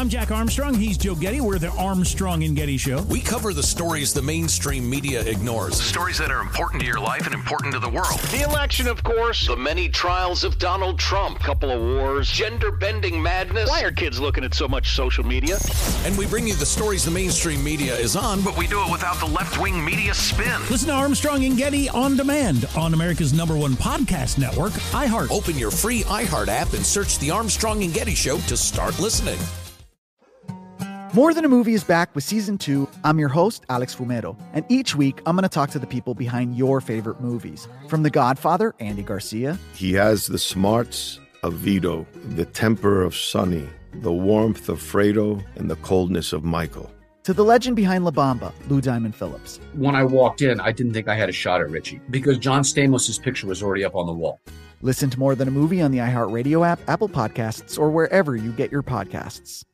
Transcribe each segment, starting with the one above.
I'm Jack Armstrong. He's Joe Getty. We're the Armstrong and Getty Show. We cover the stories the mainstream media ignores. Stories that are important to your life and important to the world. The election, of course. The many trials of Donald Trump. Couple of wars. Gender-bending madness. Why are kids looking at so much social media? And we bring you the stories the mainstream media is on, But we do it without the left-wing media spin. Listen to Armstrong and Getty on demand on America's #1 podcast network, iHeart. Open your free iHeart app and search The Armstrong and Getty Show to start listening. More Than a Movie is back with Season 2. I'm your host, Alex Fumero. And each week, I'm going to talk to the people behind your favorite movies. From The Godfather, Andy Garcia. He has the smarts of Vito, the temper of Sonny, the warmth of Fredo, and the coldness of Michael. To the legend behind La Bamba, Lou Diamond Phillips. When I walked in, I didn't think I had a shot at Richie because John Stamos' picture was already up on the wall. Listen to More Than a Movie on the iHeartRadio app, Apple Podcasts, or wherever you get your podcasts.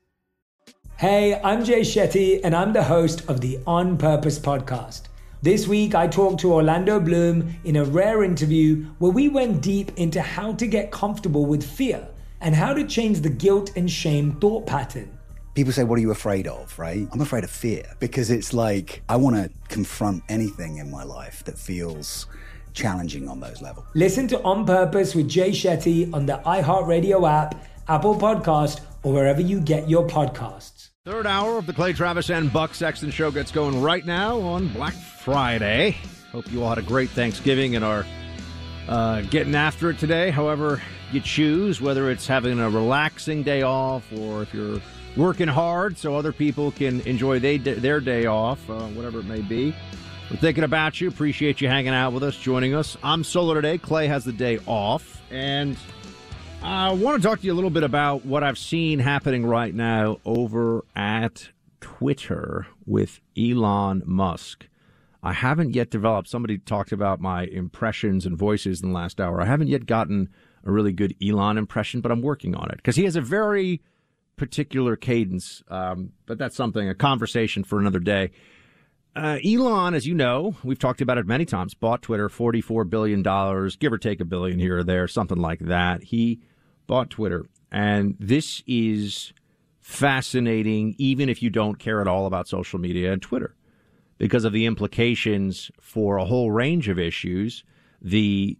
Hey, I'm Jay Shetty, and I'm the host of the On Purpose podcast. This week, I talked to Orlando Bloom in a rare interview where we went deep into how to get comfortable with fear and how to change the guilt and shame thought pattern. People say, what are you afraid of, right? I'm afraid of fear because it's like I want to confront anything in my life that feels challenging on those levels. Listen to On Purpose with Jay Shetty on the iHeartRadio app, Apple Podcast, or wherever you get your podcasts. Third hour of the Clay Travis and Buck Sexton Show gets going right now on Black Friday. Hope you all had a great Thanksgiving and are getting after it today. However you choose, whether it's having a relaxing day off or if you're working hard so other people can enjoy their day off, whatever it may be. We're thinking about you. Appreciate you hanging out with us, joining us. I'm solo today. Clay has the day off. And I want to talk to you a little bit about what I've seen happening right now over at Twitter with Elon Musk. I haven't yet developed, somebody talked about my impressions and voices in the last hour. I haven't yet gotten a really good Elon impression, but I'm working on it because he has a very particular cadence. But that's something, a conversation for another day. Elon, as you know, we've talked about it many times, bought Twitter, $44 billion, give or take $1 billion here or there, something like that. He bought Twitter. And this is fascinating, even if you don't care at all about social media and Twitter, because of the implications for a whole range of issues. The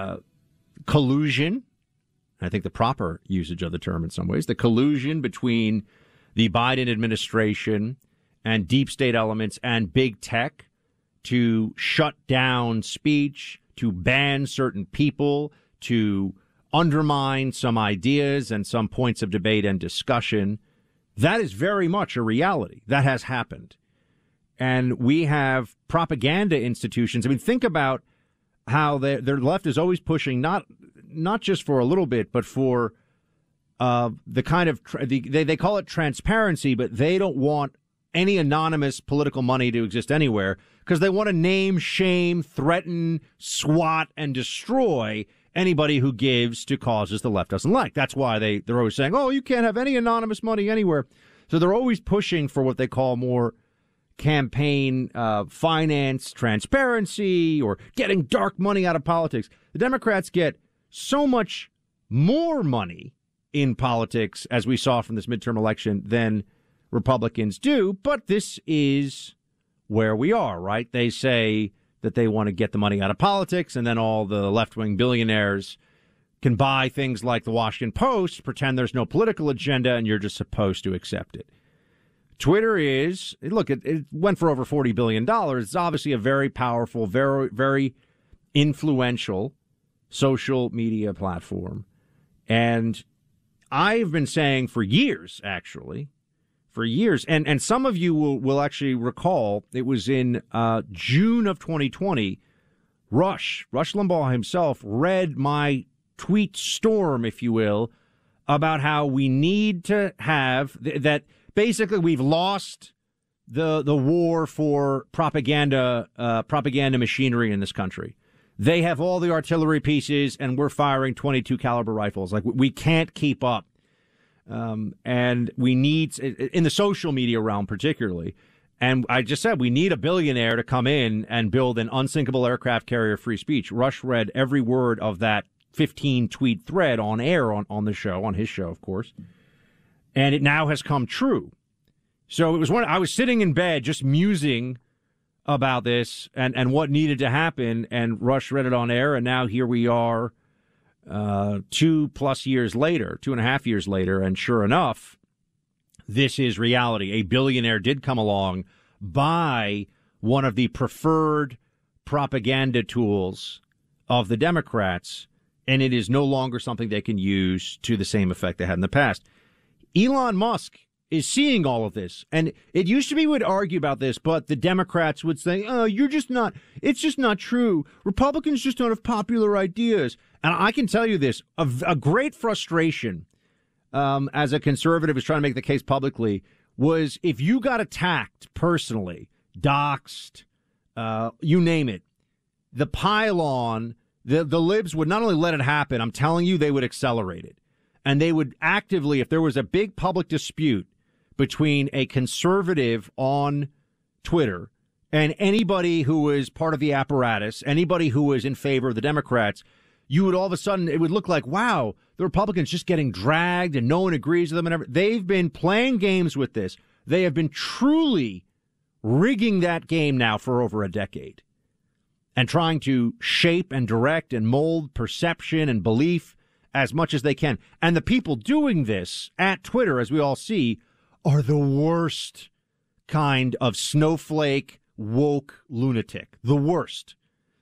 collusion, I think the proper usage of the term in some ways, the collusion between the Biden administration and deep state elements and big tech to shut down speech, to ban certain people, to undermine some ideas and some points of debate and discussion. That is very much a reality. That has happened. And we have propaganda institutions. I mean, think about how their left is always pushing not just for a little bit, but for the kind of they call it transparency, but they don't want any anonymous political money to exist anywhere because they want to name, shame, threaten, swat, and destroy anybody who gives to causes the left doesn't like. That's why they're always saying, oh, you can't have any anonymous money anywhere. So they're always pushing for what they call more campaign finance transparency or getting dark money out of politics. The Democrats get so much more money in politics, as we saw from this midterm election, than Republicans do, but this is where we are, right? They say that they want to get the money out of politics, and then all the left-wing billionaires can buy things like the Washington Post, pretend there's no political agenda, and you're just supposed to accept it. Twitter is, look, it went for over $40 billion. It's obviously a very powerful, very, very influential social media platform. And I've been saying for years, actually, and some of you will actually recall, it was in June of 2020, Rush Limbaugh himself read my tweet storm, if you will, about how we need to have that. Basically, we've lost the war for propaganda machinery in this country. They have all the artillery pieces, and we're firing .22 caliber rifles. Like, we can't keep up. And we need, in the social media realm particularly, and I just said we need a billionaire to come in and build an unsinkable aircraft carrier free speech. Rush read every word of that 15-tweet thread on air on the show, on his show, of course. And it now has come true. So it was I was sitting in bed just musing about this and what needed to happen, and Rush read it on air, and now here we are 2+ years later, 2.5 years later, and sure enough, this is reality. A billionaire did come along, buy one of the preferred propaganda tools of the Democrats, and it is no longer something they can use to the same effect they had in the past. Elon Musk is seeing all of this, and it used to be we would argue about this, but the Democrats would say, oh, it's just not true. Republicans just don't have popular ideas. And I can tell you this, a great frustration as a conservative who's trying to make the case publicly was if you got attacked personally, doxxed, you name it, the pile-on, the libs would not only let it happen, I'm telling you, they would accelerate it. And they would actively, if there was a big public dispute between a conservative on Twitter and anybody who was part of the apparatus, anybody who was in favor of the Democrats, you would all of a sudden, it would look like, wow, the Republicans just getting dragged and no one agrees with them. And everything. They've been playing games with this. They have been truly rigging that game now for over a decade and trying to shape and direct and mold perception and belief as much as they can. And the people doing this at Twitter, as we all see, are the worst kind of snowflake, woke lunatic. The worst.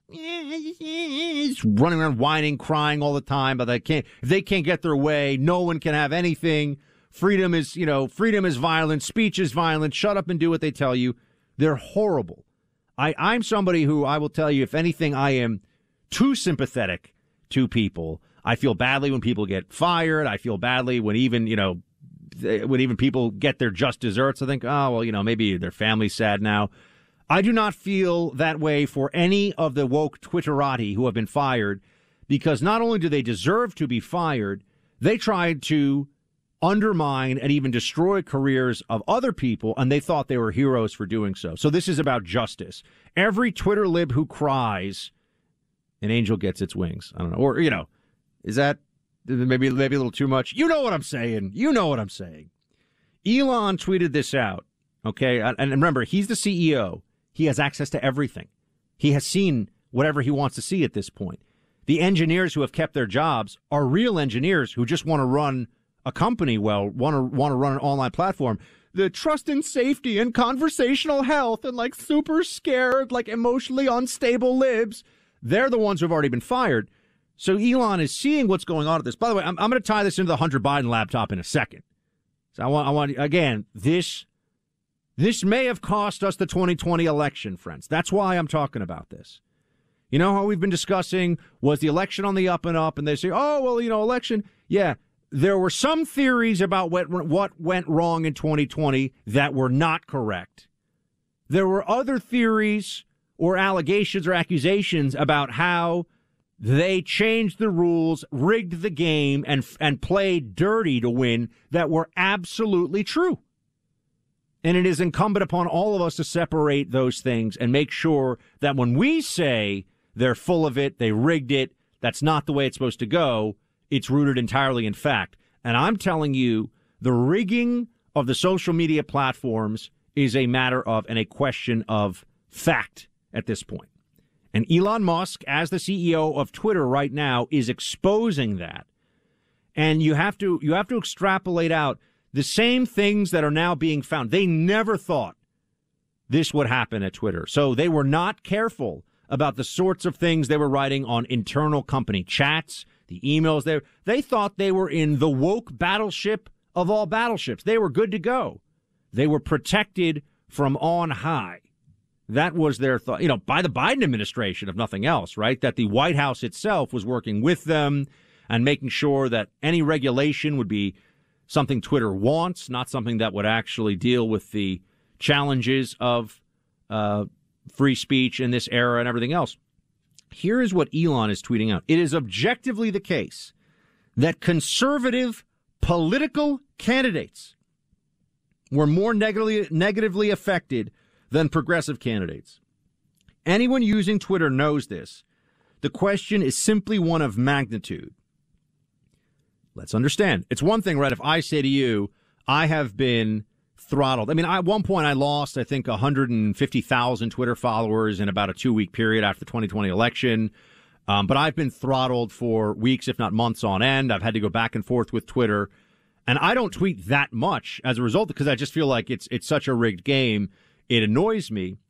It's running around whining, crying all the time, but if they can't get their way, no one can have anything. Freedom is violent. Speech is violent. Shut up and do what they tell you. They're horrible. I'm somebody who, I will tell you, if anything, I am too sympathetic to people. I feel badly when people get fired. I feel badly when even people get their just desserts. I think, oh, well, maybe their family's sad now. I do not feel that way for any of the woke Twitterati who have been fired, because not only do they deserve to be fired, they tried to undermine and even destroy careers of other people, and they thought they were heroes for doing so. So this is about justice. Every Twitter lib who cries, an angel gets its wings. I don't know. Or, is that maybe a little too much? You know what I'm saying. Elon tweeted this out, okay? And remember, he's the CEO. He has access to everything. He has seen whatever he wants to see at this point. The engineers who have kept their jobs are real engineers who just want to run a company well, want to run an online platform. The trust and safety and conversational health and like super scared, like emotionally unstable libs, they're the ones who have already been fired. So Elon is seeing what's going on at this. By the way, I'm going to tie this into the Hunter Biden laptop in a second. So I want again, this may have cost us the 2020 election, friends. That's why I'm talking about this. You know how we've been discussing, was the election on the up and up? And they say, oh, well, election. Yeah, there were some theories about what went wrong in 2020 that were not correct. There were other theories or allegations or accusations about how they changed the rules, rigged the game, and played dirty to win that were absolutely true. And it is incumbent upon all of us to separate those things and make sure that when we say they're full of it, they rigged it, that's not the way it's supposed to go, it's rooted entirely in fact. And I'm telling you, the rigging of the social media platforms is a matter of and a question of fact at this point. And Elon Musk, as the CEO of Twitter right now, is exposing that. And you have to extrapolate out the same things that are now being found. They never thought this would happen at Twitter. So they were not careful about the sorts of things they were writing on internal company chats, the emails. They thought they were in the woke battleship of all battleships. They were good to go. They were protected from on high. That was their thought, by the Biden administration, if nothing else, right? That the White House itself was working with them and making sure that any regulation would be something Twitter wants, not something that would actually deal with the challenges of free speech in this era and everything else. Here is what Elon is tweeting out. It is objectively the case that conservative political candidates were more negatively affected than progressive candidates. Anyone using Twitter knows this. The question is simply one of magnitude. Let's understand. It's one thing, right, if I say to you, I have been throttled. I mean, at one point I lost, I think, 150,000 Twitter followers in about a 2-week period after the 2020 election. But I've been throttled for weeks, if not months on end. I've had to go back and forth with Twitter. And I don't tweet that much as a result because I just feel like it's such a rigged game. It annoys me.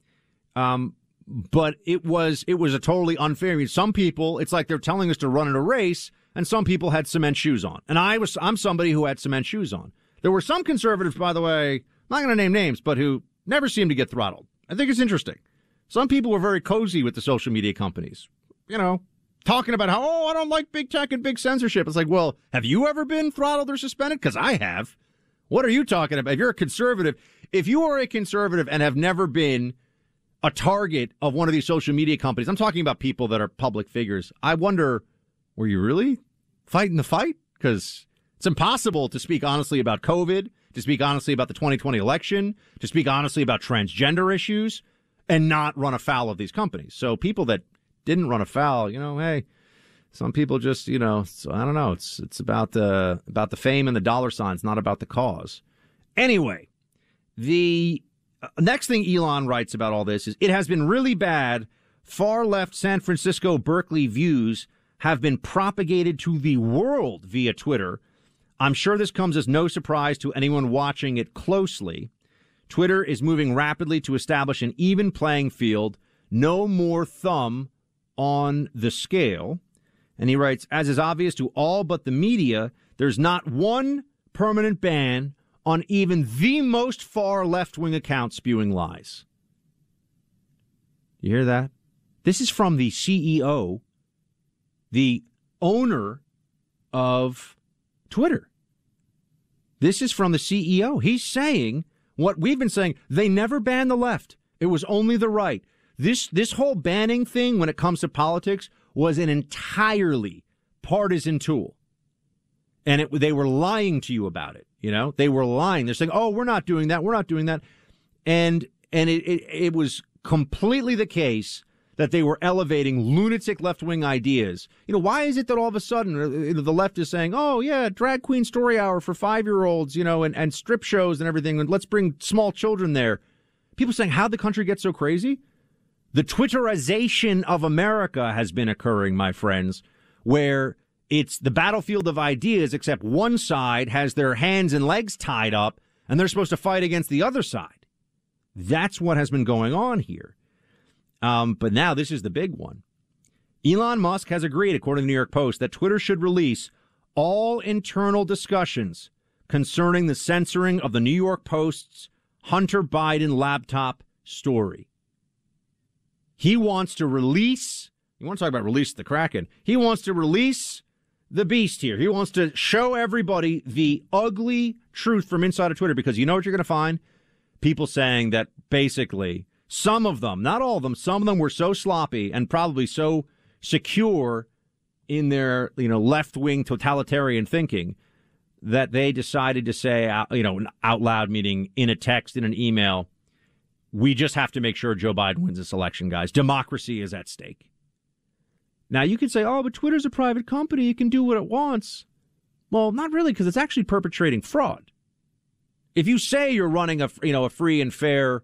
But it was a totally unfair. I mean, some people, it's like they're telling us to run in a race, and some people had cement shoes on. And I'm somebody who had cement shoes on. There were some conservatives, by the way, I'm not going to name names, but who never seemed to get throttled. I think it's interesting. Some people were very cozy with the social media companies, talking about how, I don't like big tech and big censorship. It's like, well, have you ever been throttled or suspended? Because I have. What are you talking about? If you're a conservative, if you are a conservative and have never been a target of one of these social media companies, I'm talking about people that are public figures, I wonder, were you really fighting the fight? Because it's impossible to speak honestly about COVID, to speak honestly about the 2020 election, to speak honestly about transgender issues, and not run afoul of these companies. So people that didn't run afoul, hey, some people just, so I don't know. It's about the fame and the dollar signs, not about the cause. Anyway, the next thing Elon writes about all this is, it has been really bad. Far left San Francisco Berkeley views have been propagated to the world via Twitter. I'm sure this comes as no surprise to anyone watching it closely. Twitter is moving rapidly to establish an even playing field, no more thumb on the scale. And he writes, as is obvious to all but the media, there's not one permanent ban on even the most far left-wing account spewing lies. You hear that? This is from the CEO, the owner of Twitter. This is from the CEO. He's saying what we've been saying. They never banned the left. It was only the right. This whole banning thing when it comes to politics was an entirely partisan tool. And they were lying to you about it. They were lying. They're saying, oh, we're not doing that. We're not doing that. And it was completely the case that they were elevating lunatic left-wing ideas. Why is it that all of a sudden the left is saying, oh, yeah, drag queen story hour for 5-year-olds, and strip shows and everything, and let's bring small children there. People saying, how'd the country get so crazy? The Twitterization of America has been occurring, my friends, where it's the battlefield of ideas, except one side has their hands and legs tied up, and they're supposed to fight against the other side. That's what has been going on here. But now this is the big one. Elon Musk has agreed, according to the New York Post, that Twitter should release all internal discussions concerning the censoring of the New York Post's Hunter Biden laptop story. He wants to release, you want to talk about release the Kraken, he wants to release the beast here. He wants to show everybody the ugly truth from inside of Twitter, because you know what you're going to find? People saying that basically some of them, not all of them, some of them were so sloppy and probably so secure in their, left-wing totalitarian thinking that they decided to say, out loud, meaning in a text, in an email, we just have to make sure Joe Biden wins this election, guys. Democracy is at stake. Now, you could say, oh, but Twitter's a private company. It can do what it wants. Well, not really, because it's actually perpetrating fraud. If you say you're running a free and fair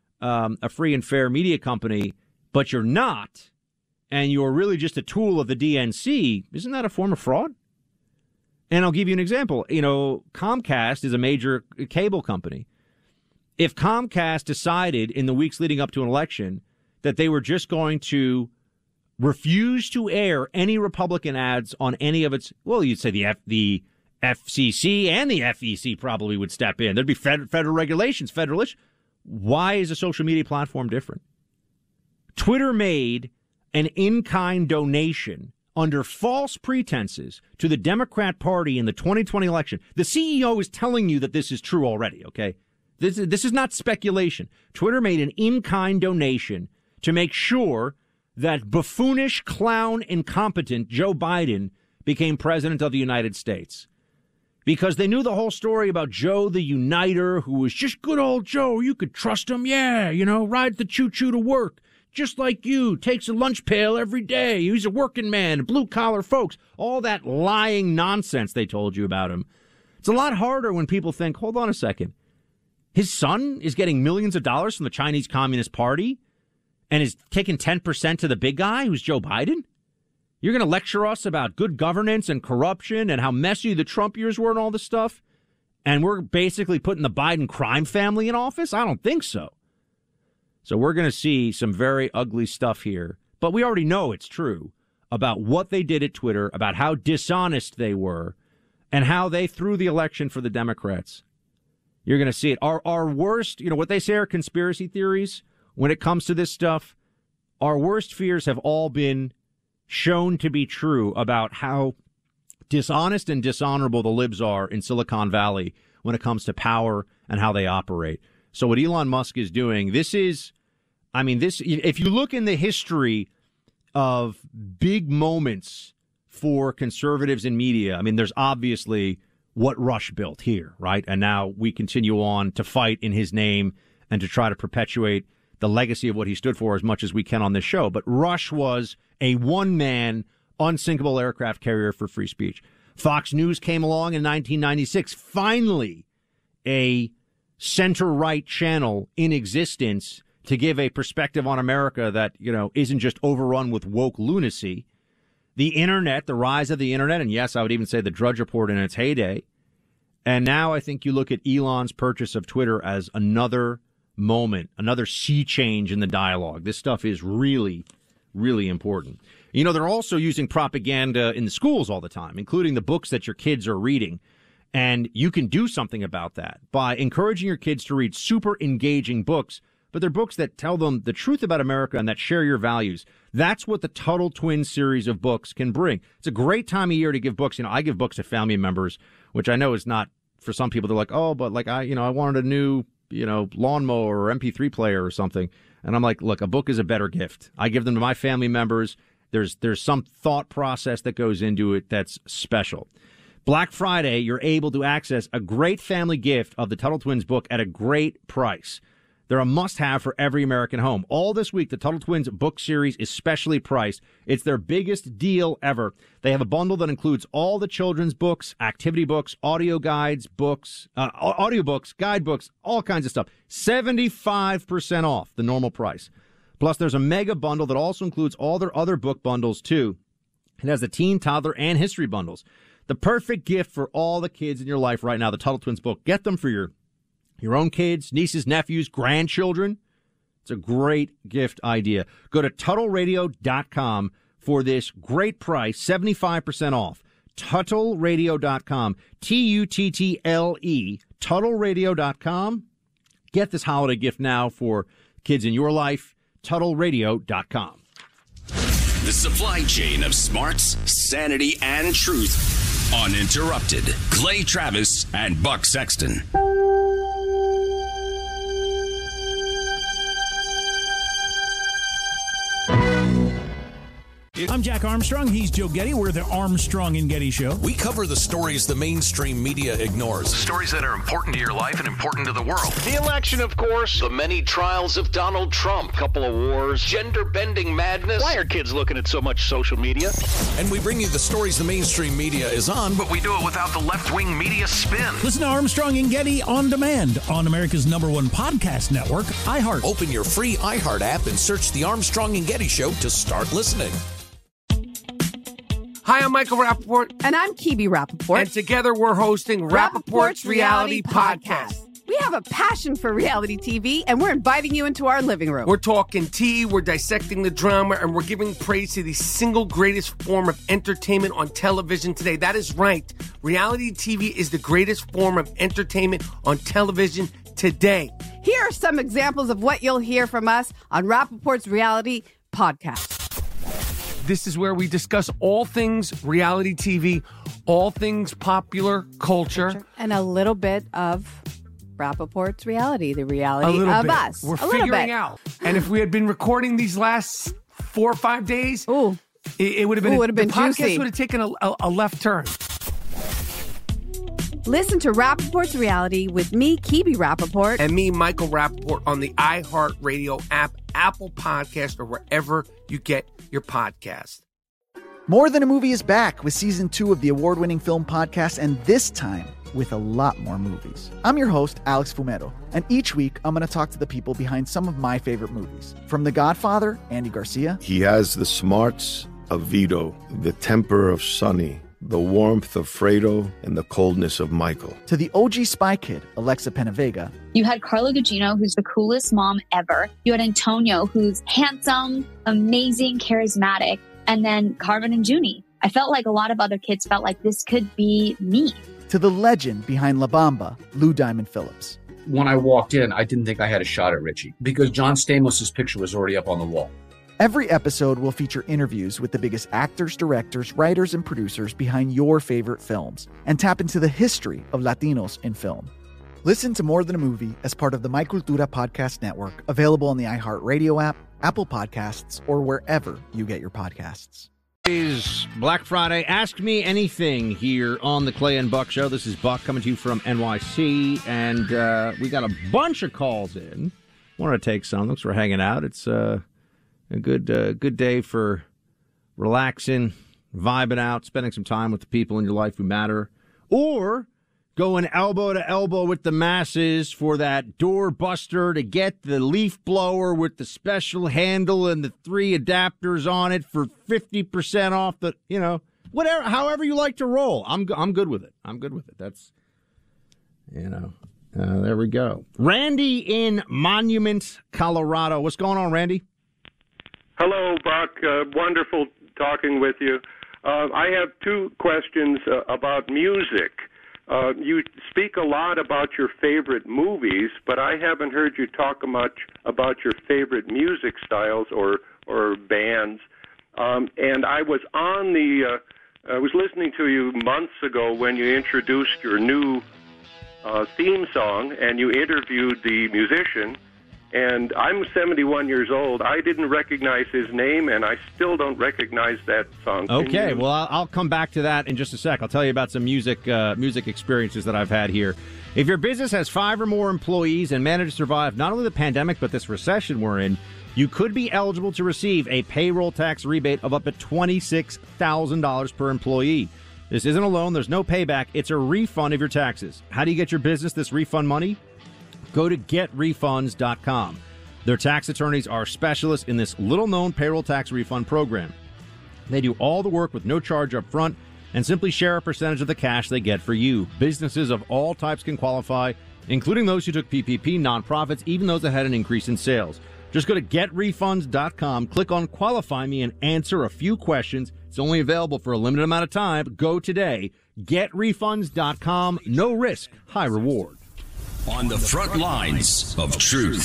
media company, but you're not, and you're really just a tool of the DNC, isn't that a form of fraud? And I'll give you an example. Comcast is a major cable company. If Comcast decided in the weeks leading up to an election that they were just going to refuse to air any Republican ads on any of its, well, you'd say the FCC and the FEC probably would step in. There'd be federal regulations, federal issues. Why is a social media platform different? Twitter made an in-kind donation under false pretenses to the Democrat Party in the 2020 election. The CEO is telling you that this is true already, okay? This is not speculation. Twitter made an in-kind donation to make sure that buffoonish, clown, incompetent Joe Biden became president of the United States. Because they knew the whole story about Joe the Uniter, who was just good old Joe. You could trust him. Yeah, rides the choo-choo to work. Just like you, takes a lunch pail every day. He's a working man, blue-collar folks. All that lying nonsense they told you about him. It's a lot harder when people think, hold on a second, his son is getting millions of dollars from the Chinese Communist Party and is taking 10% to the big guy who's Joe Biden? You're going to lecture us about good governance and corruption and how messy the Trump years were and all this stuff? And we're basically putting the Biden crime family in office? I don't think so. So we're going to see some very ugly stuff here. But we already know it's true about what they did at Twitter, about how dishonest they were, and how they threw the election for the Democrats. You're going to see it. Our worst, what they say are conspiracy theories when it comes to this stuff, our worst fears have all been shown to be true about how dishonest and dishonorable the libs are in Silicon Valley when it comes to power and how they operate. So what Elon Musk is doing, if you look in the history of big moments for conservatives in media, there's obviously what Rush built here, right? And now we continue on to fight in his name and to try to perpetuate the legacy of what he stood for as much as we can on this show. But Rush was a one-man, unsinkable aircraft carrier for free speech. Fox News came along in 1996, finally a center-right channel in existence to give a perspective on America that, isn't just overrun with woke lunacy. The internet, the rise of the internet, and yes, I would even say the Drudge Report in its heyday. And now I think you look at Elon's purchase of Twitter as another moment, another sea change in the dialogue. This stuff is really, really important. They're also using propaganda in the schools all the time, including the books that your kids are reading. And you can do something about that by encouraging your kids to read super engaging books, but they're books that tell them the truth about America and that share your values. That's what the Tuttle Twins series of books can bring. It's a great time of year to give books. I give books to family members, which I know is not for some people. They're like, oh, but I wanted a new, lawnmower or MP3 player or something. And I'm like, look, a book is a better gift. I give them to my family members. There's some thought process that goes into it that's special. Black Friday, you're able to access a great family gift of the Tuttle Twins book at a great price. They're a must-have for every American home. All this week, the Tuttle Twins book series is specially priced. It's their biggest deal ever. They have a bundle that includes all the children's books, activity books, audio guides, books, audiobooks, guidebooks, all kinds of stuff. 75% off the normal price. Plus, there's a mega bundle that also includes all their other book bundles, too. It has the teen, toddler, and history bundles. The perfect gift for all the kids in your life right now, the Tuttle Twins book. Get them for your own kids, nieces, nephews, grandchildren. It's a great gift idea. Go to TuttleRadio.com for this great price, 75% off. TuttleRadio.com, Tuttle, TuttleRadio.com. Get this holiday gift now for kids in your life, TuttleRadio.com. The supply chain of smarts, sanity, and truth. Uninterrupted. Clay Travis and Buck Sexton. I'm Jack Armstrong. He's Joe Getty. We're the Armstrong and Getty Show. We cover the stories the mainstream media ignores. Stories that are important to your life and important to the world. The election, of course. The many trials of Donald Trump. Couple of wars. Gender-bending madness. Why are kids looking at so much social media? And we bring you the stories the mainstream media is on, but we do it without the left-wing media spin. Listen to Armstrong and Getty on demand on America's #1 podcast network, iHeart. Open your free iHeart app and search the Armstrong and Getty Show to start listening. Hi, I'm Michael Rappaport. And I'm Kibi Rappaport. And together we're hosting Rappaport's Reality Podcast. We have a passion for reality TV, and we're inviting you into our living room. We're talking tea, we're dissecting the drama, and we're giving praise to the single greatest form of entertainment on television today. That is right. Reality TV is the greatest form of entertainment on television today. Here are some examples of what you'll hear from us on Rappaport's Reality Podcast. This is where we discuss all things reality TV, all things popular culture. And a little bit of Rappaport's reality, the reality of us. We're figuring out. And if we had been recording these last 4 or 5 days, it would have been, the podcast juicy. Would have taken a left turn. Listen to Rappaport's Reality with me, Kibi Rappaport. And me, Michael Rappaport, on the iHeartRadio app, Apple Podcast, or wherever you get your podcast. More Than a Movie is back with Season 2 of the award-winning film podcast, and this time, with a lot more movies. I'm your host, Alex Fumero, and each week I'm going to talk to the people behind some of my favorite movies. From The Godfather, Andy Garcia. He has the smarts of Vito, the temper of Sonny, the warmth of Fredo, and the coldness of Michael. To the OG Spy Kid, Alexa Penavega. You had Carla Gugino, who's the coolest mom ever. You had Antonio, who's handsome, amazing, charismatic. And then Carmen and Junie. I felt like a lot of other kids felt like this could be me. To the legend behind La Bamba, Lou Diamond Phillips. When I walked in, I didn't think I had a shot at Richie because John Stamos' picture was already up on the wall. Every episode will feature interviews with the biggest actors, directors, writers, and producers behind your favorite films and tap into the history of Latinos in film. Listen to More Than a Movie as part of the My Cultura podcast network, available on the iHeartRadio app, Apple Podcasts, or wherever you get your podcasts. Is Black Friday. Ask Me Anything here on the Clay and Buck Show. This is Buck coming to you from NYC, and we got a bunch of calls in. Wanted to take some. Thanks for hanging out. It's a good day for relaxing, vibing out, spending some time with the people in your life who matter, or going elbow to elbow with the masses for that doorbuster to get the leaf blower with the special handle and the 3 adapters on it for 50% off the, whatever, however you like to roll. I'm good with it. I'm good with it. That's, there we go. Randy in Monument, Colorado. What's going on, Randy? Hello, Buck. Wonderful talking with you. I have 2 questions about music. You speak a lot about your favorite movies, but I haven't heard you talk much about your favorite music styles or bands. And I was I was listening to you months ago when you introduced your new theme song, and you interviewed the musician. And I'm 71 years old. I didn't recognize his name, and I still don't recognize that song. Okay, well, I'll come back to that in just a sec. I'll tell you about some music experiences that I've had here. If your business has 5 or more employees and managed to survive not only the pandemic but this recession we're in, you could be eligible to receive a payroll tax rebate of up to $26,000 per employee. This isn't a loan. There's no payback. It's a refund of your taxes. How do you get your business this refund money? Go to getrefunds.com. Their tax attorneys are specialists in this little-known payroll tax refund program. They do all the work with no charge up front and simply share a percentage of the cash they get for you. Businesses of all types can qualify, including those who took PPP, nonprofits, even those that had an increase in sales. Just go to getrefunds.com, click on Qualify Me, and answer a few questions. It's only available for a limited amount of time. Go today. Getrefunds.com. No risk, high reward. On the front lines of truth.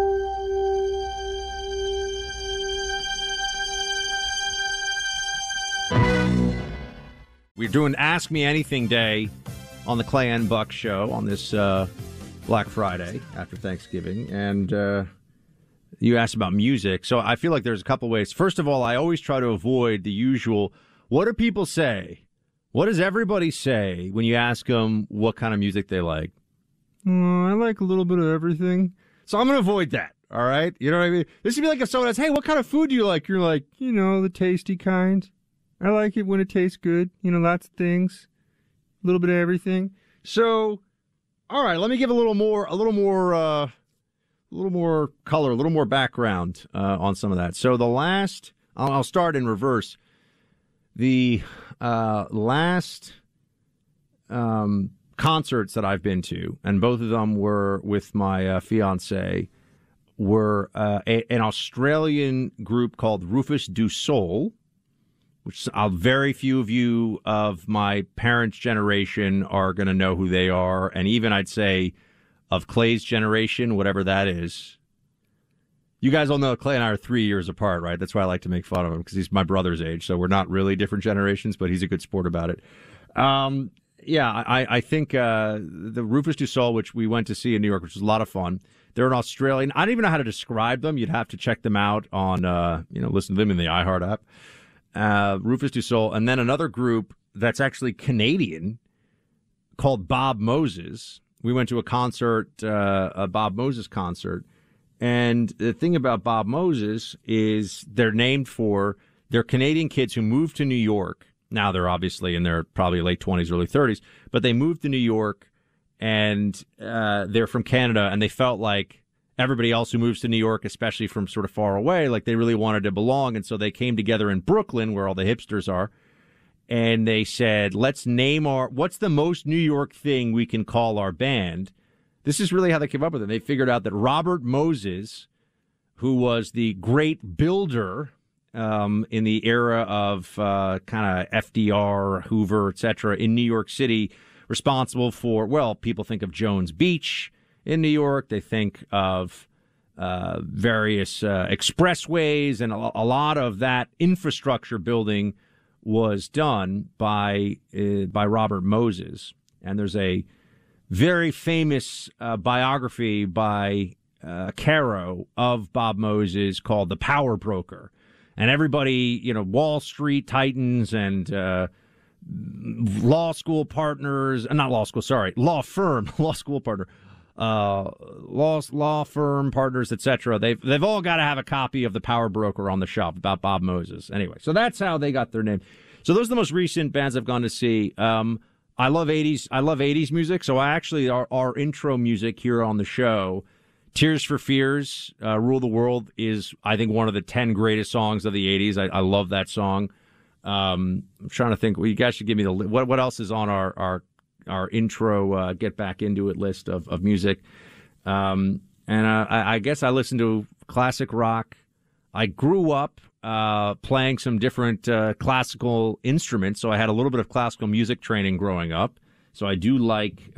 We're doing Ask Me Anything Day on the Clay and Buck Show on this Black Friday after Thanksgiving. And you asked about music. So I feel like there's a couple ways. First of all, I always try to avoid the usual, what do people say? What does everybody say when you ask them what kind of music they like? I like a little bit of everything. So I'm going to avoid that, all right? You know what I mean? This would be like if someone asks, hey, what kind of food do you like? You're like, the tasty kind. I like it when it tastes good. Lots of things. A little bit of everything. So, all right, let me give a little more color, a little more background on some of that. So I'll start in reverse. The last concerts that I've been to, and both of them were with my fiance, were an Australian group called Rufus Du Sol, which very few of you of my parents' generation are going to know who they are, and even I'd say of Clay's generation, whatever that is. You guys all know Clay and I are 3 years apart, right? That's why I like to make fun of him, because he's my brother's age, so we're not really different generations, but he's a good sport about it. I think the Rufus Du Sol, which we went to see in New York, which was a lot of fun. They're an Australian. I don't even know how to describe them. You'd have to check them out on, listen to them in the iHeart app. Rufus Du Sol, and then another group that's actually Canadian called Bob Moses. We went to a concert, a Bob Moses concert, and the thing about Bob Moses is they're Canadian kids who moved to New York Now they're obviously in their probably late 20s, early 30s. But they moved to New York, and they're from Canada, and they felt like everybody else who moves to New York, especially from sort of far away, like they really wanted to belong. And so they came together in Brooklyn, where all the hipsters are. And they said, let's name what's the most New York thing we can call our band? This is really how they came up with it. They figured out that Robert Moses, who was the great builder in the era of kind of FDR, Hoover, etc., in New York City, responsible for, well, people think of Jones Beach in New York. They think of various expressways, and a lot of that infrastructure building was done by Robert Moses. And there's a very famous biography by Caro of Bob Moses called The Power Broker. And everybody, Wall Street titans and law school partners, law school partner, law firm partners, etc. They've all got to have a copy of The Power Broker on the shelf about Bob Moses. Anyway, so that's how they got their name. So those are the most recent bands I've gone to see. I love 80s music. So our intro music here on the show, Tears for Fears, Rule the World, is, I think, one of the 10 greatest songs of the 80s. I love that song. I'm trying to think. Well, you guys should give me what else is on our intro Get Back Into It list of music. And I guess I listen to classic rock. I grew up playing some different classical instruments, so I had a little bit of classical music training growing up. So I do like.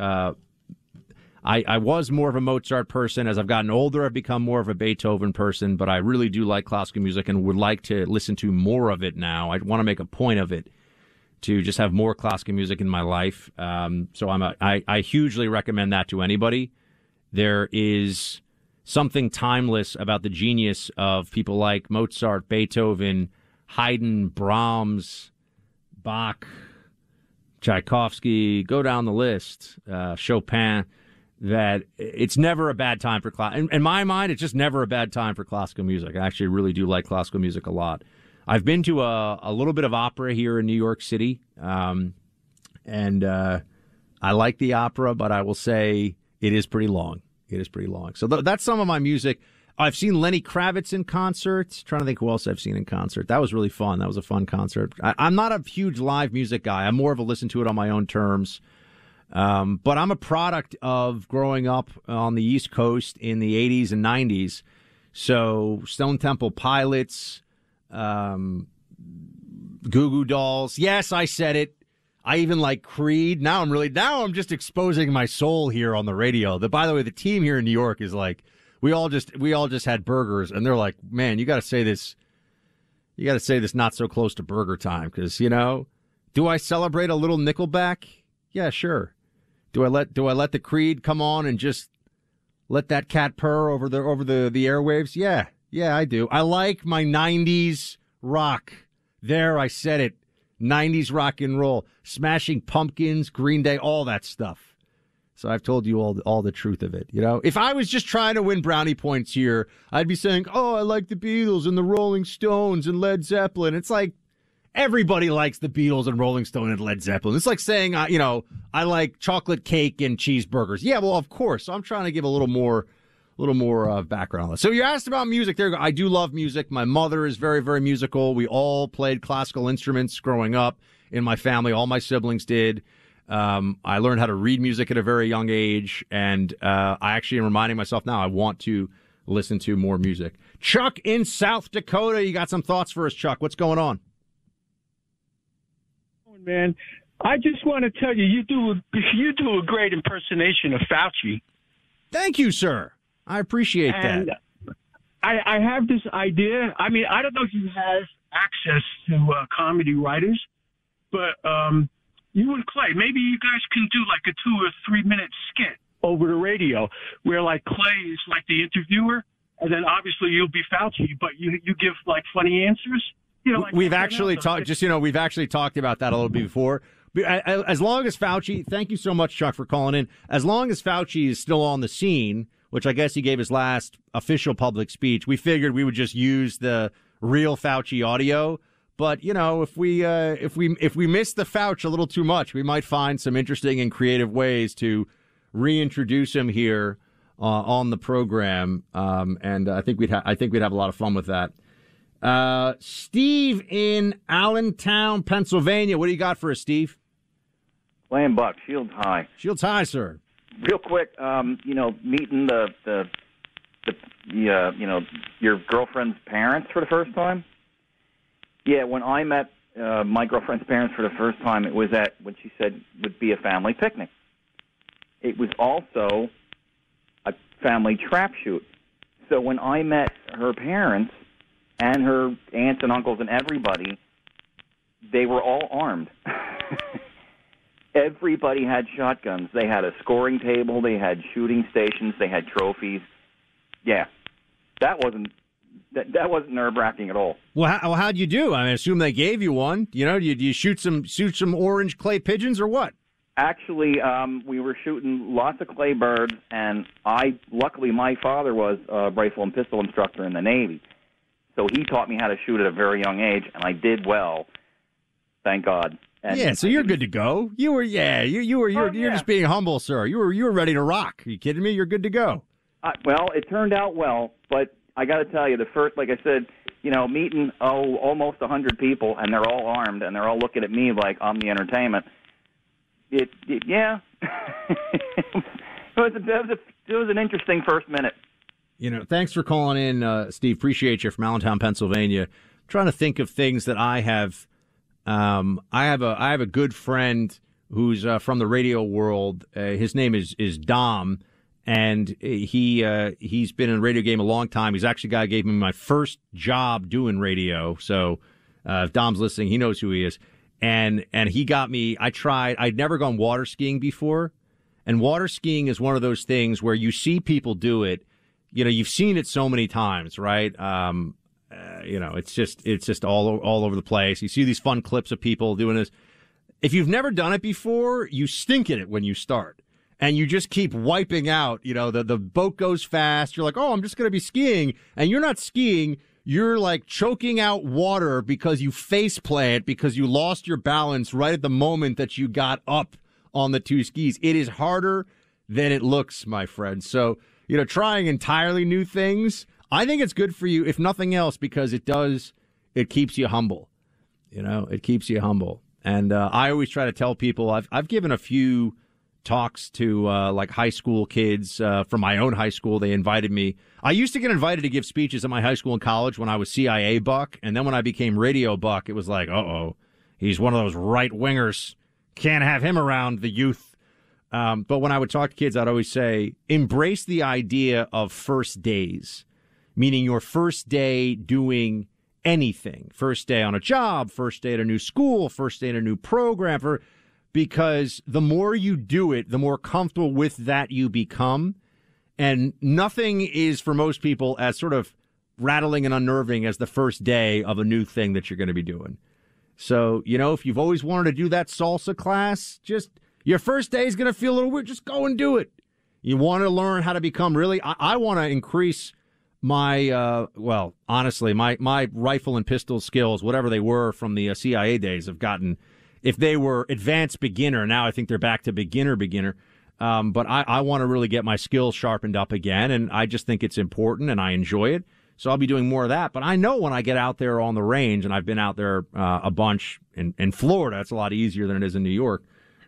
I was more of a Mozart person. As I've gotten older, I've become more of a Beethoven person. But I really do like classical music and would like to listen to more of it now. I want to make a point of it to just have more classical music in my life. So I hugely recommend that to anybody. There is something timeless about the genius of people like Mozart, Beethoven, Haydn, Brahms, Bach, Tchaikovsky, go down the list, Chopin, that it's never a bad time for in my mind, it's just never a bad time for classical music. I actually really do like classical music a lot. I've been to a little bit of opera here in New York City, and I like the opera, but I will say it is pretty long. It is pretty long. So that's some of my music. I've seen Lenny Kravitz in concert. Trying to think who else I've seen in concert. That was really fun. That was a fun concert. I'm not a huge live music guy. I'm more of a listen to it on my own terms. But I'm a product of growing up on the East Coast in the 80s and 90s. So Stone Temple Pilots, Goo Goo Dolls. Yes, I said it. I even like Creed. Now I'm just exposing my soul here on the radio. By the way, the team here in New York is like, we all just had burgers, and they're like, man, you got to say this not so close to burger time, because do I celebrate a little Nickelback? Yeah, sure. Do I let the Creed come on and just let that cat purr over the airwaves? Yeah, I do. I like my 90s rock. There, I said it. 90s rock and roll, Smashing Pumpkins, Green Day, all that stuff. So I've told you all the truth of it. If I was just trying to win brownie points here, I'd be saying, oh, I like the Beatles and the Rolling Stones and Led Zeppelin. It's like everybody likes the Beatles and Rolling Stone and Led Zeppelin. It's like saying, I like chocolate cake and cheeseburgers. Yeah, well, of course. So I'm trying to give a little more background on this. So you asked about music. There you go. I do love music. My mother is very, very musical. We all played classical instruments growing up in my family. All my siblings did. I learned how to read music at a very young age, and I actually am reminding myself now I want to listen to more music. Chuck in South Dakota, you got some thoughts for us, Chuck. What's going on? Man, I just want to tell you, you do a great impersonation of Fauci. Thank you, sir. I appreciate that. I have this idea. I mean, I don't know if you have access to comedy writers, but you and Clay, maybe you guys can do like a 2 or 3 minute skit over the radio where like Clay is like the interviewer, and then obviously you'll be Fauci, but you give like funny answers. We've actually talked. We've actually talked about that a little bit before. As long as Fauci, thank you so much, Chuck, for calling in. As long as Fauci is still on the scene, which I guess he gave his last official public speech, we figured we would just use the real Fauci audio. But, you know, if we miss the Fouch a little too much, we might find some interesting and creative ways to reintroduce him here on the program. And I think we'd have a lot of fun with that. Steve in Allentown, Pennsylvania. What do you got for us, Steve? Playing Buck, Shields High. Shields High, sir. Real quick, meeting your girlfriend's parents for the first time. Yeah, when I met my girlfriend's parents for the first time, it was at what she said would be a family picnic. It was also a family trap shoot. So when I met her parents and her aunts and uncles and everybody, they were all armed. Everybody had shotguns. They had a scoring table. They had shooting stations. They had trophies. Yeah, that wasn't nerve-wracking at all. Well, how'd you do? I assume they gave you one. You know, did you shoot some orange clay pigeons or what? Actually, we were shooting lots of clay birds, and luckily my father was a rifle and pistol instructor in the Navy, so he taught me how to shoot at a very young age, and I did well, thank God. And yeah, so you're good to go. You're just being humble, sir. You were ready to rock. Are you kidding me? You're good to go. Well, it turned out well, but I got to tell you, the first, like I said, meeting almost 100 people, and they're all armed, and they're all looking at me like I'm the entertainment. Yeah, it was an interesting first minute. Thanks for calling in, Steve. Appreciate you from Allentown, Pennsylvania. I'm trying to think of things that I have. I have a good friend who's from the radio world. His name is Dom, and he's been in the radio game a long time. He's actually the guy who gave me my first job doing radio. So if Dom's listening, he knows who he is. And he got me. I'd never gone water skiing before, and water skiing is one of those things where you see people do it. You've seen it so many times, right? It's just all over the place. You see these fun clips of people doing this. If you've never done it before, you stink at it when you start, and you just keep wiping out. The boat goes fast. You're like, oh, I'm just going to be skiing, and you're not skiing. You're like choking out water because you face plant because you lost your balance right at the moment that you got up on the two skis. It is harder than it looks, my friend. So, trying entirely new things, I think it's good for you, if nothing else, because it keeps you humble. It keeps you humble. And I always try to tell people, I've given a few talks to like high school kids from my own high school. They invited me. I used to get invited to give speeches at my high school and college when I was CIA Buck. And then when I became Radio Buck, it was like, he's one of those right-wingers. Can't have him around the youth. But when I would talk to kids, I'd always say, embrace the idea of first days. Meaning your first day doing anything. First day on a job, first day at a new school, first day in a new program. Because the more you do it, the more comfortable with that you become. And nothing is, for most people, as sort of rattling and unnerving as the first day of a new thing that you're going to be doing. So, if you've always wanted to do that salsa class, just your first day is going to feel a little weird. Just go and do it. You want to learn how to become I want to increase my, honestly, my rifle and pistol skills, whatever they were from the CIA days, have gotten, if they were advanced beginner, now I think they're back to beginner. But I want to really get my skills sharpened up again, and I just think it's important, and I enjoy it. So I'll be doing more of that. But I know when I get out there on the range, and I've been out there a bunch in Florida, it's a lot easier than it is in New York.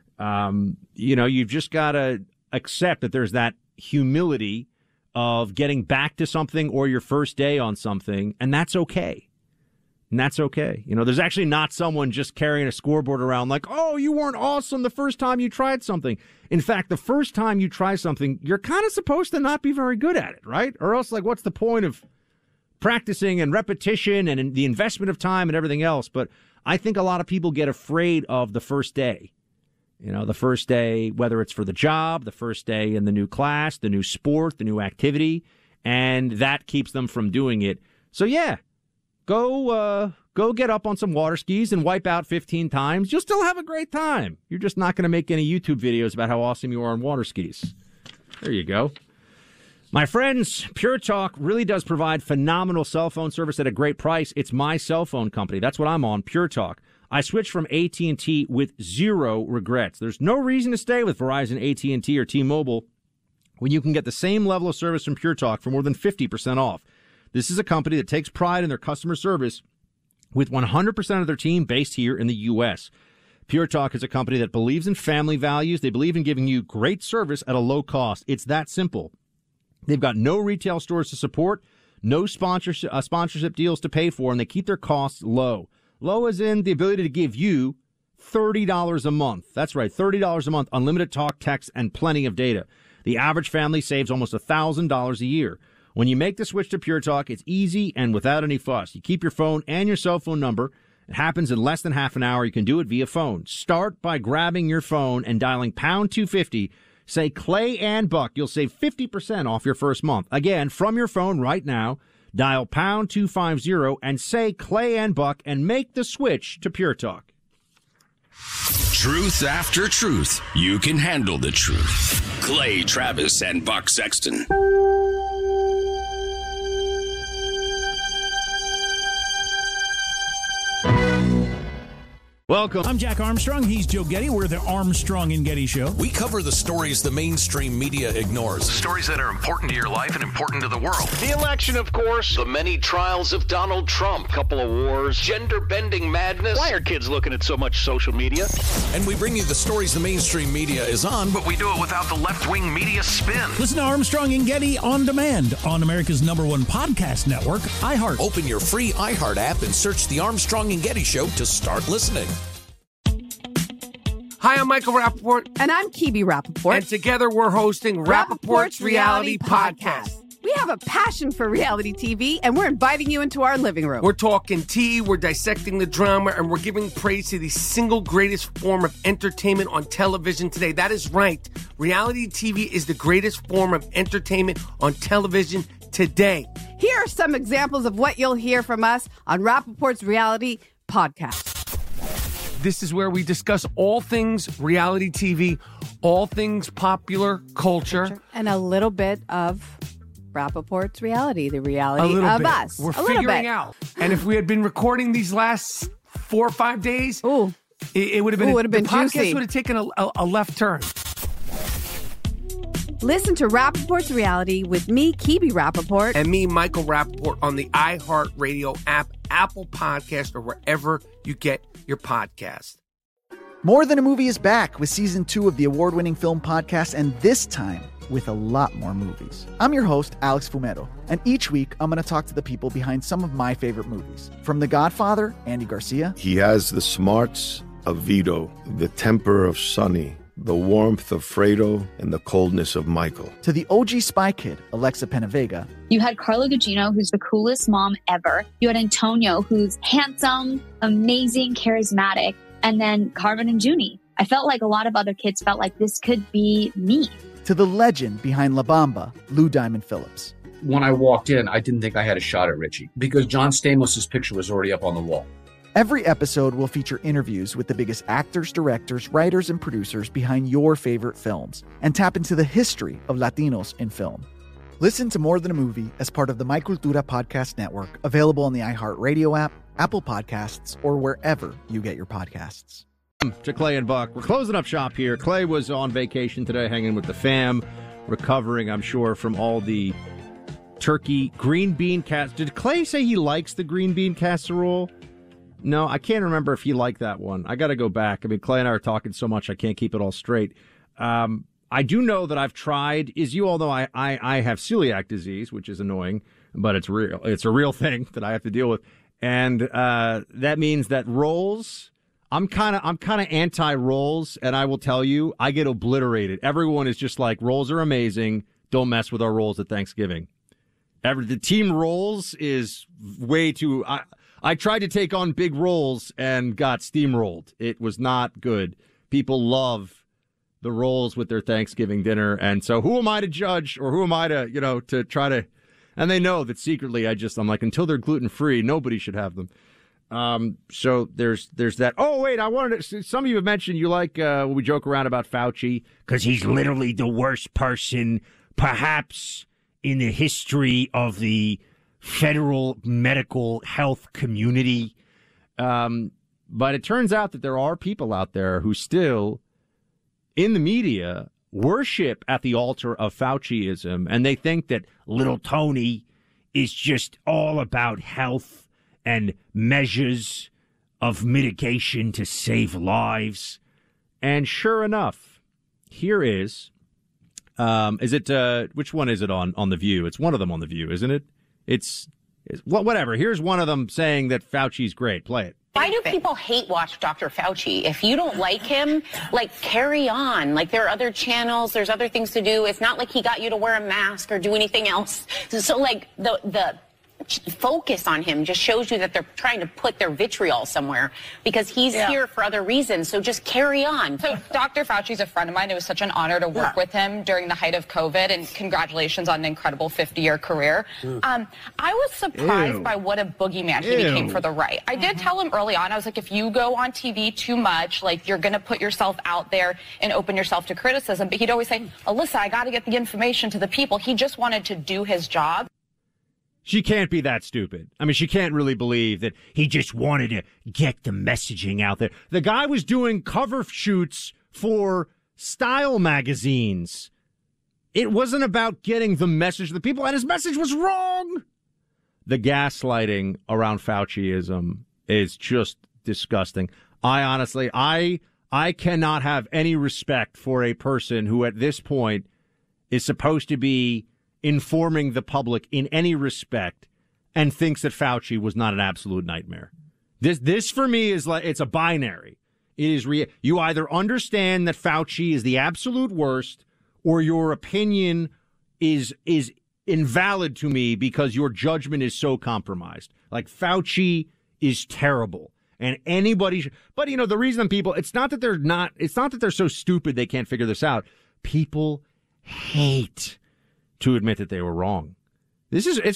You've just got to accept that there's that humility of getting back to something or your first day on something, and that's okay. And that's okay. There's actually not someone just carrying a scoreboard around like, oh, you weren't awesome the first time you tried something. In fact, the first time you try something, you're kind of supposed to not be very good at it, right? Or else, what's the point of practicing and repetition and the investment of time and everything else? But I think a lot of people get afraid of the first day. The first day, whether it's for the job, the first day in the new class, the new sport, the new activity, and that keeps them from doing it. So, yeah. Go get up on some water skis and wipe out 15 times. You'll still have a great time. You're just not going to make any YouTube videos about how awesome you are on water skis. There you go. My friends, Pure Talk really does provide phenomenal cell phone service at a great price. It's my cell phone company. That's what I'm on, Pure Talk. I switched from AT&T with zero regrets. There's no reason to stay with Verizon, AT&T, or T-Mobile when you can get the same level of service from Pure Talk for more than 50% off. This is a company that takes pride in their customer service with 100% of their team based here in the U.S. Pure Talk is a company that believes in family values. They believe in giving you great service at a low cost. It's that simple. They've got no retail stores to support, no sponsorship deals to pay for, and they keep their costs low. Low as in the ability to give you $30 a month. That's right, $30 a month, unlimited talk, text, and plenty of data. The average family saves almost $1,000 a year. When you make the switch to Pure Talk, it's easy and without any fuss. You keep your phone and your cell phone number. It happens in less than half an hour. You can do it via phone. Start by grabbing your phone and dialing pound 250. Say Clay and Buck. You'll save 50% off your first month. Again, from your phone right now, dial pound 250 and say Clay and Buck and make the switch to Pure Talk. Truth after truth. You can handle the truth. Clay Travis and Buck Sexton. Welcome. I'm Jack Armstrong. He's Joe Getty. We're the Armstrong and Getty Show. We cover the stories the mainstream media ignores. Stories that are important to your life and important to the world. The election, of course. The many trials of Donald Trump. Couple of wars. Gender-bending madness. Why are kids looking at so much social media? And we bring you the stories the mainstream media is on, but we do it without the left-wing media spin. Listen to Armstrong and Getty on demand on America's #1 podcast network, iHeart. Open your free iHeart app and search the Armstrong and Getty Show to start listening. Hi, I'm Michael Rappaport. And I'm Kibi Rappaport. And together we're hosting Rappaport's Reality Podcast. We have a passion for reality TV, and we're inviting you into our living room. We're talking tea, we're dissecting the drama, and we're giving praise to the single greatest form of entertainment on television today. That is right. Reality TV is the greatest form of entertainment on television today. Here are some examples of what you'll hear from us on Rappaport's Reality Podcast. This is where we discuss all things reality TV, all things popular culture. And a little bit of Rappaport's reality, the reality of us. We're figuring out. And if we had been recording these last 4 or 5 days, it would have been, the podcast juicy. would have taken a left turn. Listen to Rappaport's Reality with me, Kibi Rappaport. And me, Michael Rappaport, on the iHeartRadio app, Apple Podcast, or wherever you get your podcast. More Than a Movie is back with season 2 of the award-winning film podcast, and this time with a lot more movies. I'm your host, Alex Fumero, and each week I'm going to talk to the people behind some of my favorite movies. From The Godfather, Andy Garcia. He has the smarts of Vito, the temper of Sonny, the warmth of Fredo, and the coldness of Michael. To the OG Spy Kid, Alexa Penavega. You had Carla Gugino, who's the coolest mom ever. You had Antonio, who's handsome, amazing, charismatic. And then Carmen and Junie. I felt like a lot of other kids felt like this could be me. To the legend behind La Bamba, Lou Diamond Phillips. When I walked in, I didn't think I had a shot at Richie because John Stamos' picture was already up on the wall. Every episode will feature interviews with the biggest actors, directors, writers, and producers behind your favorite films and tap into the history of Latinos in film. Listen to More Than a Movie as part of the My Cultura Podcast Network, available on the iHeartRadio app, Apple Podcasts, or wherever you get your podcasts. To Clay and Buck. We're closing up shop here. Clay was on vacation today, hanging with the fam, recovering, I'm sure, from all the turkey, green bean casserole. Did Clay say he likes the green bean casserole? No, I can't remember if he liked that one. I got to go back. I mean, Clay and I are talking so much, I can't keep it all straight. I do know that I've tried, as you all know, I have celiac disease, which is annoying, but it's real. It's a real thing that I have to deal with. And that means that rolls, I'm kind of anti-rolls, and I will tell you, I get obliterated. Everyone is just like, rolls are amazing. Don't mess with our rolls at Thanksgiving. The team rolls is way too... I tried to take on big rolls and got steamrolled. It was not good. People love the rolls with their Thanksgiving dinner, and so who am I to judge, or who am I to, to try to... And they know that secretly I'm like, until they're gluten-free, nobody should have them. So there's that. Oh, wait, I wanted to... Some of you have mentioned you like when we joke around about Fauci, because he's literally the worst person, perhaps, in the history of the federal medical health community. But it turns out that there are people out there who still, in the media, worship at the altar of Fauciism, and they think that little Tony is just all about health and measures of mitigation to save lives. And sure enough, here is it, which one is it on The View? It's one of them on The View, isn't it? It's whatever. Here's one of them saying that Fauci's great. Play it. Why do people hate watch Dr. Fauci? If you don't like him, carry on. There are other channels, there's other things to do. It's not like he got you to wear a mask or do anything else. So the focus on him just shows you that they're trying to put their vitriol somewhere because he's here for other reasons. So just carry on. So Dr. Fauci's a friend of mine. It was such an honor to work with him during the height of COVID, and congratulations on an incredible 50-year career. I was surprised by what a boogeyman he became for the right. I did tell him early on, I was like, if you go on TV too much, you're going to put yourself out there and open yourself to criticism. But he'd always say, Alyssa, I got to get the information to the people. He just wanted to do his job. She can't be that stupid. I mean, she can't really believe that he just wanted to get the messaging out there. The guy was doing cover shoots for style magazines. It wasn't about getting the message to the people, and his message was wrong. The gaslighting around Fauciism is just disgusting. I cannot have any respect for a person who at this point is supposed to be informing the public in any respect and thinks that Fauci was not an absolute nightmare. This for me is it's a binary. It is you either understand that Fauci is the absolute worst or your opinion is invalid to me because your judgment is so compromised. Fauci is terrible. And anybody but the reason people, it's not that they're so stupid they can't figure this out. People hate to admit that they were wrong. This is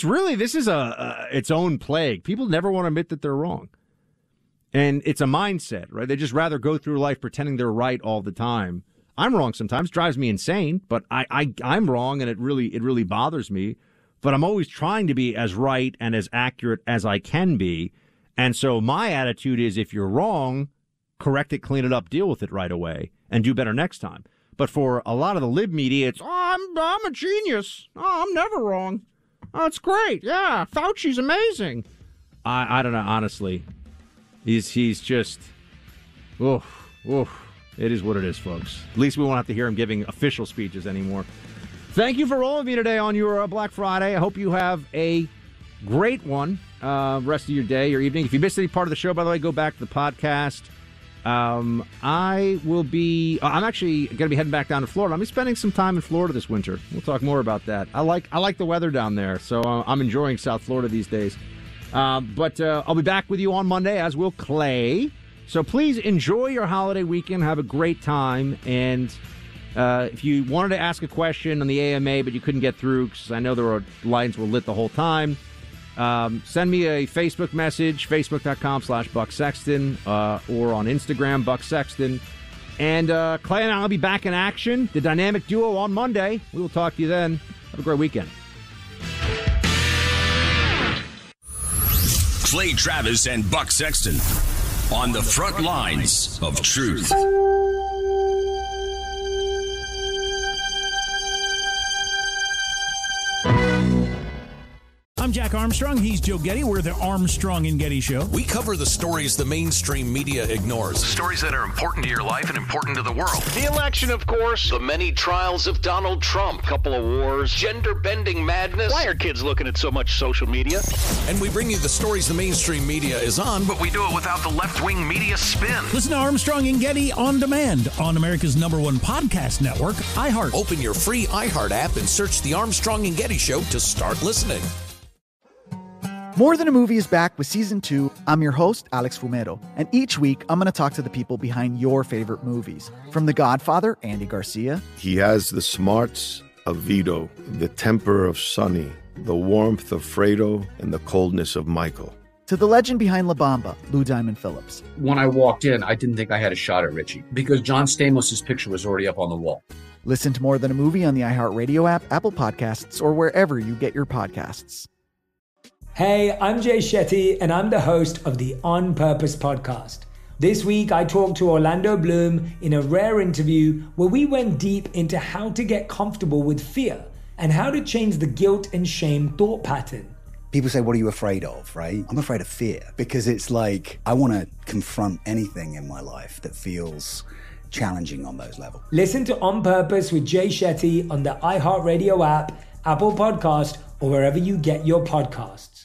its own plague. People never want to admit that they're wrong. And it's a mindset, right? They just rather go through life pretending they're right all the time. I'm wrong sometimes, drives me insane, but I'm wrong and it really bothers me. But I'm always trying to be as right and as accurate as I can be. And so my attitude is if you're wrong, correct it, clean it up, deal with it right away, and do better next time. But for a lot of the lib media, it's, I'm a genius. Oh, I'm never wrong. Oh, it's great. Yeah, Fauci's amazing. I don't know, honestly. He's just, it is what it is, folks. At least we won't have to hear him giving official speeches anymore. Thank you for all of you today on your Black Friday. I hope you have a great one rest of your day, your evening. If you missed any part of the show, by the way, go back to the podcast. I'm actually going to be heading back down to Florida. I'm spending some time in Florida this winter. We'll talk more about that. I like the weather down there, so I'm enjoying South Florida these days. But I'll be back with you on Monday, as will Clay. So please enjoy your holiday weekend. Have a great time. And if you wanted to ask a question on the AMA, but you couldn't get through, because I know lines were lit the whole time, send me a Facebook message, facebook.com/Buck Sexton, or on Instagram, Buck Sexton. And Clay and I will be back in action, the dynamic duo, on Monday. We will talk to you then. Have a great weekend. Clay Travis and Buck Sexton on the front lines of truth. I'm Jack Armstrong. He's Joe Getty. We're the Armstrong and Getty Show. We cover the stories the mainstream media ignores. The stories that are important to your life and important to the world. The election, of course. The many trials of Donald Trump. Couple of wars. Gender-bending madness. Why are kids looking at so much social media? And we bring you the stories the mainstream media is on, but we do it without the left-wing media spin. Listen to Armstrong and Getty on demand on America's #1 podcast network, iHeart. Open your free iHeart app and search the Armstrong and Getty Show to start listening. More Than a Movie is back with Season 2. I'm your host, Alex Fumero, and each week I'm going to talk to the people behind your favorite movies. From The Godfather, Andy Garcia. He has the smarts of Vito, the temper of Sonny, the warmth of Fredo, and the coldness of Michael. To the legend behind La Bamba, Lou Diamond Phillips. When I walked in, I didn't think I had a shot at Richie because John Stamos' picture was already up on the wall. Listen to More Than a Movie on the iHeartRadio app, Apple Podcasts, or wherever you get your podcasts. Hey, I'm Jay Shetty, and I'm the host of the On Purpose podcast. This week, I talked to Orlando Bloom in a rare interview where we went deep into how to get comfortable with fear and how to change the guilt and shame thought pattern. People say, what are you afraid of, right? I'm afraid of fear because it's like I want to confront anything in my life that feels challenging on those levels. Listen to On Purpose with Jay Shetty on the iHeartRadio app, Apple Podcast, or wherever you get your podcasts.